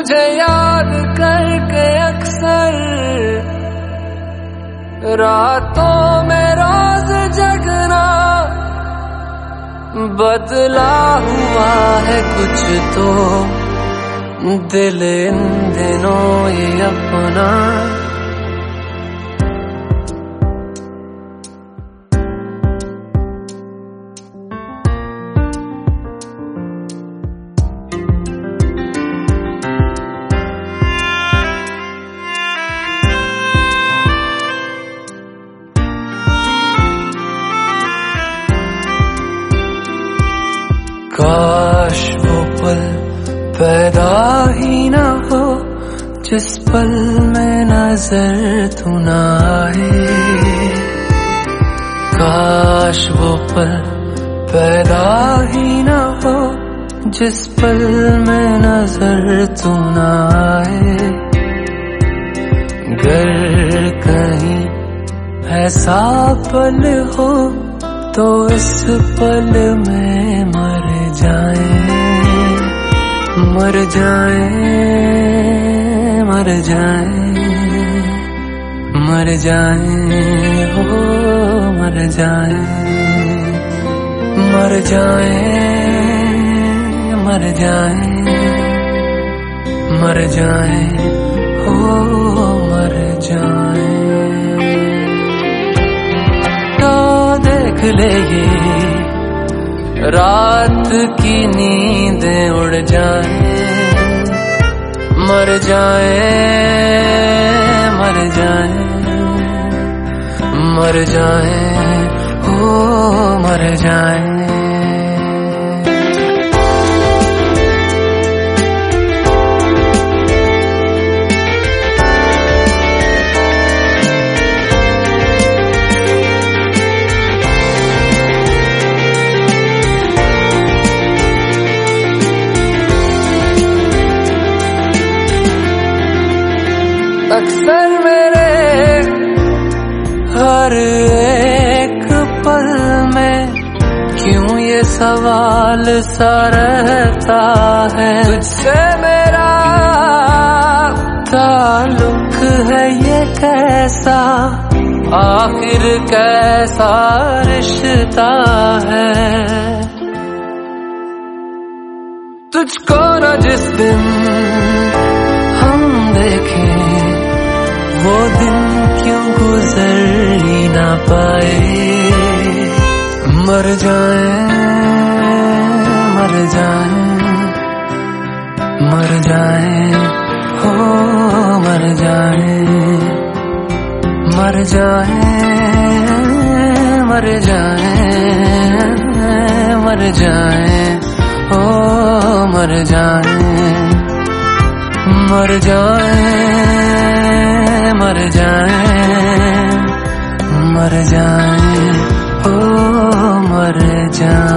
तुझे याद करके अक्सर रातों में रोज जगना, बदला हुआ है कुछ तो दिल इन दिनों ये अपना। काश वो पल पैदा ही ना हो जिस पल में नजर तू ना आए। काश वो पल पैदा ही ना हो जिस पल में नजर तू ना आए। गर कहीं ऐसा पल हो तो इस पल में मर जाए, मर जाए, मर जाए, मर जाए, हो मर जाए, मर जाए, मर जाए, मर जाए, हो मर जाए। तो देख ले ये रात की नींदें उड़ जाए, मर जाए, मर जाए, मर जाए, हो मर जाए। अक्सर मेरे हर एक पल में क्यों ये सवाल सा रहता है, तुझसे मेरा ताल्लुक है ये कैसा, आखिर कैसा रिश्ता है। तुझको न जिस दिन हम देखें वो दिन क्यों गुजर ही ना पाए। मर जाए, मर जाए, मर जाए, हो मर जाए, मर जाए, मर जाए, मर जाए, हो मर जाए, मर जाए, मर जाए, मर जाए, ओ मर जाए।